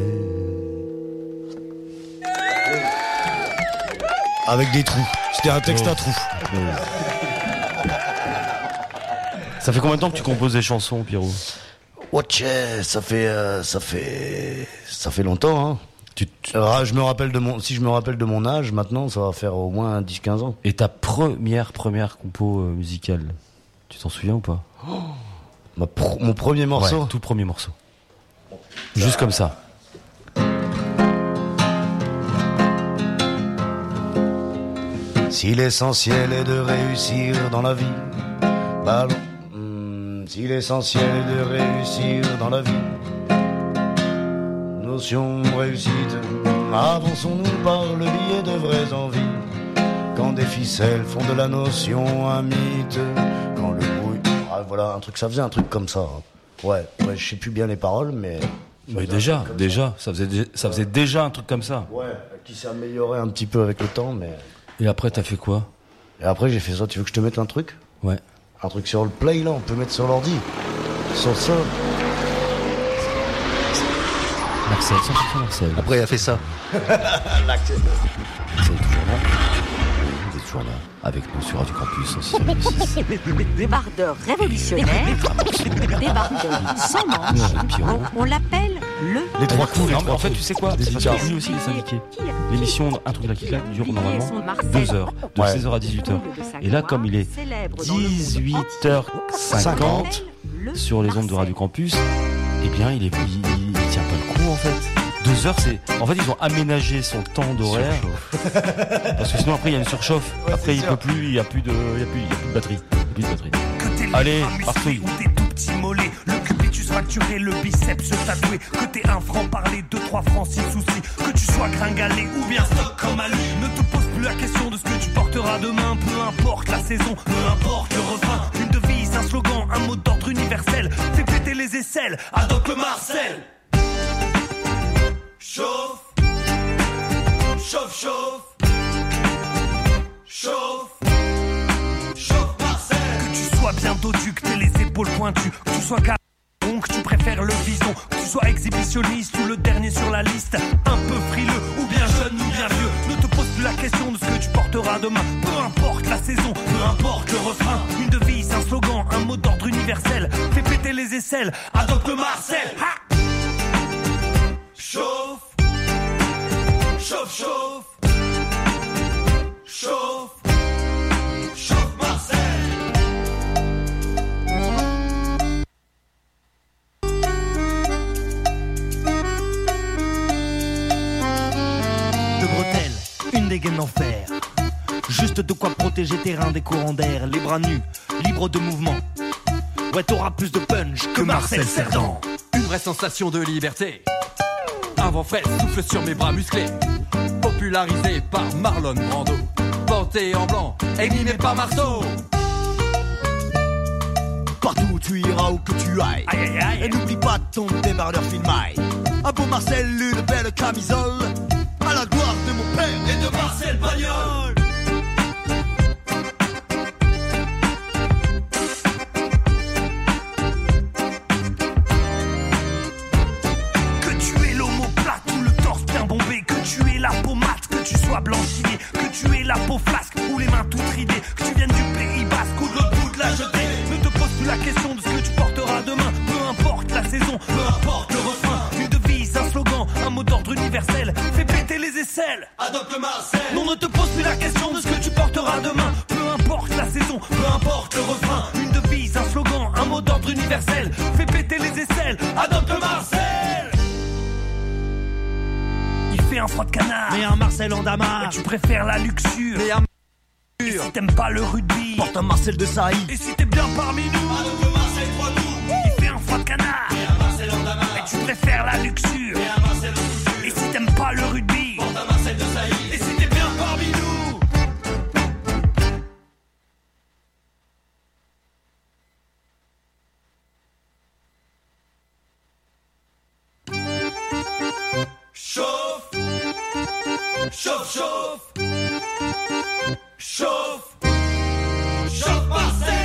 Avec des trous. C'était un texte à trous. Ça fait combien de temps que tu composes des chansons, Pierrot? Ok, ça fait longtemps, hein. Je me rappelle si je me rappelle de mon âge, maintenant, ça va faire au moins 10-15 ans. Et ta première compo musicale, tu t'en souviens ou pas? Mon premier morceau? Ouais, tout premier morceau. Juste comme ça. Si l'essentiel est de réussir dans la vie, si l'essentiel est de réussir dans la vie, notion de réussite, avançons-nous par le biais de vraies envies. Quand des ficelles font de la notion un mythe, quand le bruit... voilà, ça faisait un truc comme ça. Ouais, je sais plus bien les paroles, mais... Mais déjà, ça faisait déjà un truc comme ça. Ouais, qui s'est amélioré un petit peu avec le temps, mais... Et après, t'as fait quoi? Et après, j'ai fait ça. Tu veux que je te mette un truc? Ouais. Un truc sur le play, là, on peut mettre sur l'ordi. Sur ça. Marcel, 100% Marcel. Après, il a fait ça. Marcel est toujours là. Vous êtes toujours là. Avec nous sur Radio Campus aussi. Débardeur révolutionnaire, débardeur sans manche. On l'appelle les trois coups. En fait, tu sais quoi? C'est parce que lui aussi, il est syndiqué. L'émission Un truc de la Kika dure normalement 2 heures, de 16h à 18h. Et là, comme il est 18h50 sur les ondes de Radio Campus, eh bien, il tient pas le coup en fait. 2 heures, en fait, ils ont aménagé son temps d'horaire. Parce que sinon, après, il y a une surchauffe. Après, il peut plus, il y a plus de batterie. Allez, partout. Le cubitus fracturé, le biceps tatoué. Que t'aies 1 franc parlé, 2-3 francs, 6 soucis. Que tu sois gringalé ou bien stock comme à lui. Ne te pose plus la question de ce que tu porteras portera demain, peu importe la saison, peu importe le refrain. Une devise, un slogan, un mot d'ordre universel. Fais péter les aisselles, adopte le Marcel. Chauffe, chauffe, chauffe, chauffe, chauffe Marcel. Que tu sois bien dodu, que t'aies les épaules pointues, que tu sois carré, que tu préfères le vison, que tu sois exhibitionniste ou le dernier sur la liste, un peu frileux ou bien jeune ou bien vieux. Ne te pose plus la question de ce que tu porteras demain, peu importe la saison, peu importe le refrain. Une devise, un slogan, un mot d'ordre universel. Fais péter les aisselles, adopte le Marcel. Ha! Chauffe, chauffe, chauffe, chauffe, chauffe Marcel. De bretelles, une dégaine en fer. Juste de quoi protéger tes reins des courants d'air. Les bras nus, libres de mouvement. Ouais, t'auras plus de punch que Marcel Cerdan. Une vraie sensation de liberté. Un vent frais souffle sur mes bras musclés. Popularisé par Marlon Brando. Porté en blanc, animé par Marceau. Partout où tu iras, où que tu ailles. Aïe, aïe, aïe. Et n'oublie pas ton débardeur filmaille. Un beau Marcel, une belle camisole. À la gloire de mon père et de Marcel Pagnol. La peau mate, que tu sois blanchiné, que tu aies la peau flasque ou les mains toutes ridées, que tu viennes du Pays Basque ou de l'autre bout de la jetée. Ne te pose plus la question de ce que tu porteras demain, peu importe la saison, peu importe le refrain. Une devise, un slogan, un mot d'ordre universel. Fais péter les aisselles, adopte le Marcel. Non, ne te pose plus la question de ce que tu porteras demain, peu importe la saison, peu importe le refrain. Une devise, un slogan, un mot d'ordre universel. Fais péter les aisselles, adopte le Marcel. Un froid de canard, mais un Marcel en damas. Tu préfères la luxure, mais un et si t'aimes pas le rugby, porte un Marcel de Sailly. Et si t'es bien parmi nous, adopte le Marcel 3 tours. Il fait un froid de canard, mais un Marcel en damas. Et tu préfères la luxure, mais un Marcel en couture. Et si t'aimes pas le rugby, porte un Marcel de Sailly. Et si t'es bien parmi nous. Chauffe, chauffe, chauffe, chauffe, chauffe Marcel.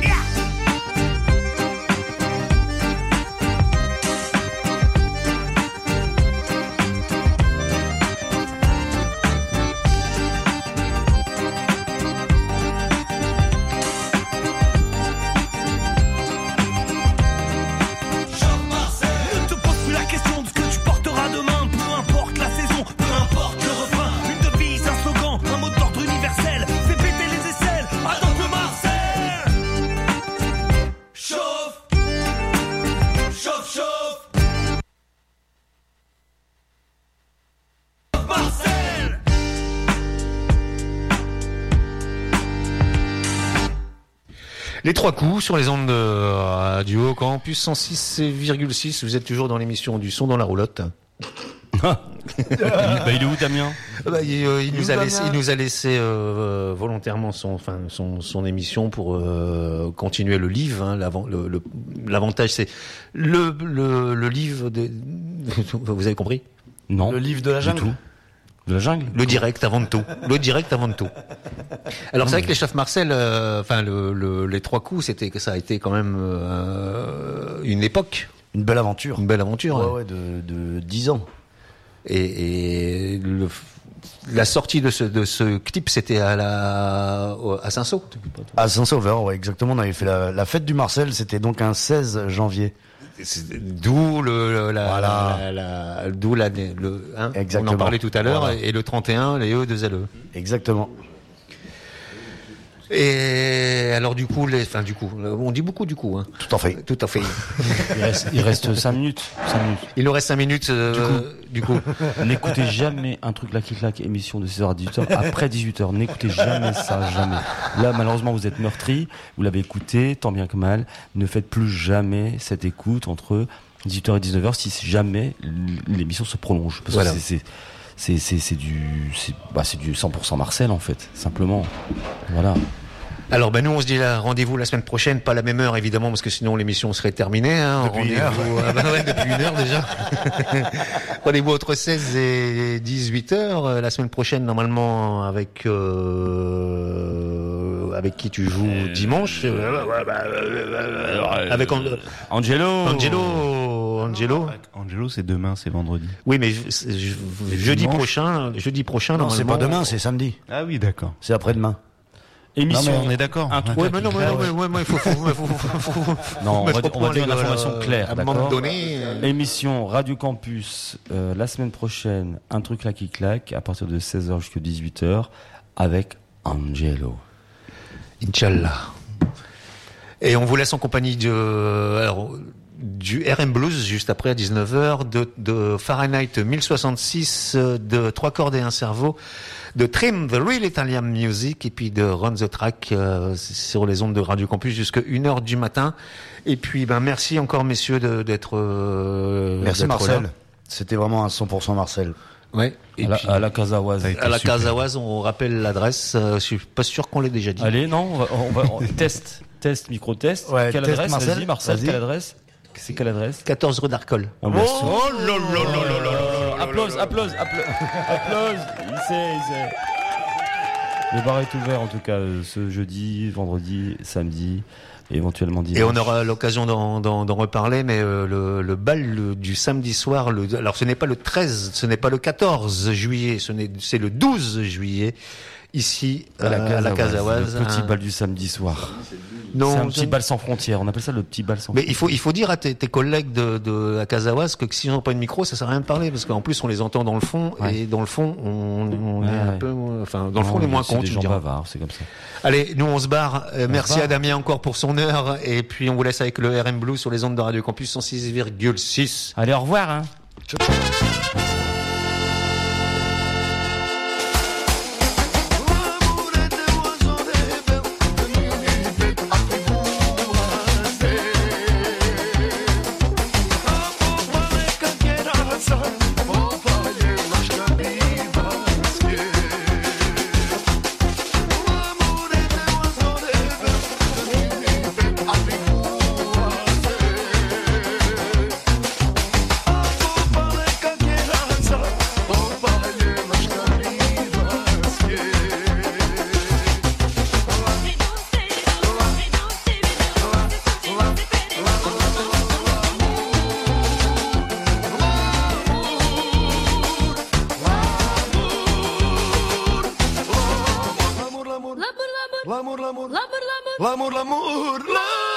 Les trois coups sur les ondes de Radio Campus 106,6. Vous êtes toujours dans l'émission du son dans la roulotte. Il est où, Damien? Il nous a laissé volontairement son émission pour continuer le livre. Hein. L'avantage, c'est le livre de... Vous avez compris? Non. Le livre de la jungle. De la jungle. Le direct avant de tout. Le direct avant de tout. Alors c'est vrai que les chefs Marcel, les trois coups, ça a été quand même une époque. Une belle aventure. Une belle aventure. Ouais, de 10 ans. Et la sortie de ce clip, c'était à Saint-Saul. À Saint-Sauveur, ouais, exactement. On avait fait la fête du Marcel, c'était donc un 16 janvier. D'où on en parlait tout à l'heure, voilà. Et le 31, les E2LE. Exactement. Et alors on dit beaucoup du coup. Hein. Tout à fait. Tout à fait. Il reste 5 minutes. Il nous reste 5 minutes du coup. N'écoutez jamais un truc là qui claque, émission de 16h à 18h. Après 18h, n'écoutez jamais ça, jamais. Là, malheureusement, vous êtes meurtri. Vous l'avez écouté, tant bien que mal. Ne faites plus jamais cette écoute entre 18h et 19h si jamais l'émission se prolonge. Parce que c'est du 100% Marcel en fait, simplement. Voilà. Alors nous on se dit là, rendez-vous la semaine prochaine, pas à la même heure évidemment parce que sinon l'émission serait terminée. Depuis une heure. Depuis une heure déjà. Rendez-vous entre 16 et 18 heures la semaine prochaine normalement avec qui tu joues dimanche. Avec Angelo. Angelo, c'est demain, c'est vendredi. Oui, mais jeudi prochain. Non, c'est pas demain, c'est samedi. Ah oui, d'accord. C'est après-demain. Émission. Non, mais on est d'accord. Ouais, mais non, il faut. Non, on va dire une information claire, à un d'accord. moment donné. Émission Radio Campus la semaine prochaine, un truc là qui claque à partir de 16h jusqu'à 18h avec Angelo. Inch'Allah. Et on vous laisse en compagnie du RM Blues juste après à 19h, de Fahrenheit 1066, de 3 cordes et un cerveau, de Trim, The Real Italian Music, et puis de Run the Track sur les ondes de Radio Campus jusqu'à 1h du matin. Et puis merci encore messieurs d'être merci d'être Marcel. là. C'était vraiment un 100% Marcel. Ouais. Et à la Casaoise. À la Casaoise, on rappelle l'adresse. Je suis pas sûr qu'on l'ait déjà dit. Allez, non, on va test, micro-test. Ouais, quelle test, adresse, Marcel, vas-y, Marcel, vas-y. quelle adresse? C'est quelle adresse? 14 rue d'Arcole. Oh là là. Applause. Il sait. Le bar est ouvert en tout cas ce jeudi, vendredi, samedi. Éventuellement dimanche. Et on aura l'occasion d'en reparler, mais le bal du samedi soir, alors ce n'est pas le 13, ce n'est pas le 14 juillet, c'est le 12 juillet, ici à la Casaoise. Le petit bal du samedi soir. Non, c'est un petit bal sans frontières, on appelle ça le petit bal sans mais frontières. il faut dire à tes collègues de la Casaoise que s'ils n'ont pas de micro, ça sert à rien de parler, parce qu'en plus on les entend dans le fond, et dans le fond on est un peu, dans le fond on est moins con. C'est des gens bavards, c'est comme ça. Allez, nous on se barre. Merci à Damien encore pour son heure, et puis on vous laisse avec le RM Blue sur les ondes de Radio Campus 106,6. Allez, au revoir. Hein. Ciao, ciao. L'amour,